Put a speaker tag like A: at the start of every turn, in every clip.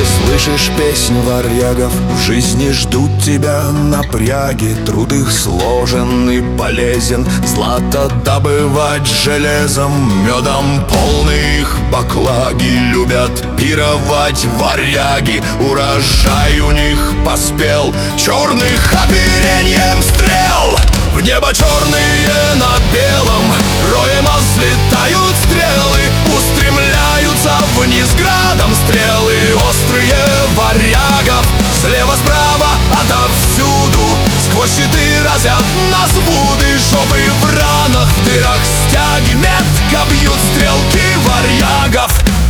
A: слышишь песню варягов, в жизни ждут тебя напряги. Труд их сложен и полезен, злато добывать железом. Медом полны их баклаги, любят пировать варяги. Урожай у них поспел, черных опереньем стрел. В небо черные на белом, роем взлетают стрелы. Устремляются вниз градом стрелы острые варягов. Слева-справа, отовсюду, сквозь щиты разят нас вуды. Жопы в ранах, в дырах стяги, метко бьют стрелки варягов.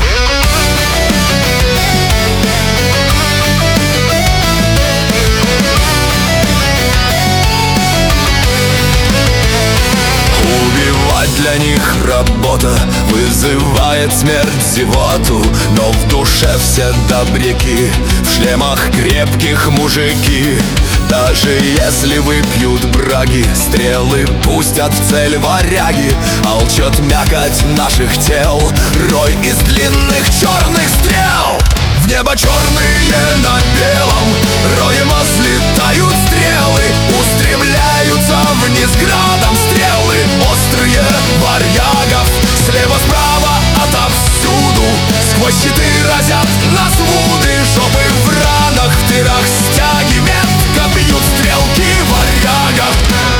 A: Для них работа вызывает смерть, зевоту, но в душе все добряки, в шлемах крепких мужики. Даже если выпьют браги, стрелы пустят в цель варяги. Алчет мякоть наших тел, рой из длинных черных стрел. В небо черные на белом, роем взлетают стрелы. Устремляются вниз градом стрелы острые варягов. Слева-справа, отовсюду, сквозь щиты разят нас вуды. Жопы в ранах, в дырах стяги, метко бьют стрелки варягов.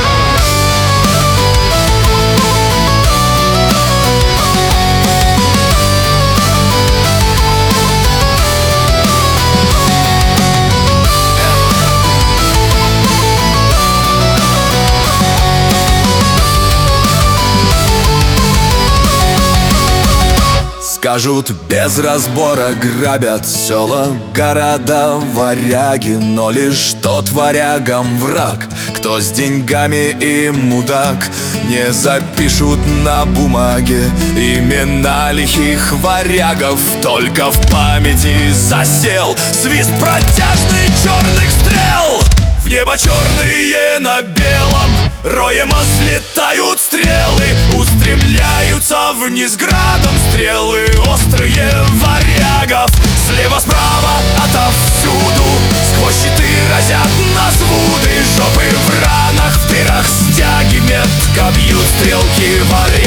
A: Скажут, без разбора грабят села, города варяги. Но лишь тот варягам враг, кто с деньгами и мудак. Не запишут на бумаге имена лихих варягов. Только в памяти засел свист протяжный черных стрел. В небо черные на белом, роем взлетают стрелы. Устремляются вниз градом стрелы острые варягов. Слева-справа, отовсюду, сквозь щиты разят нас вуды. Жопы в ранах, в дырах стяги, метко бьют стрелки варягов.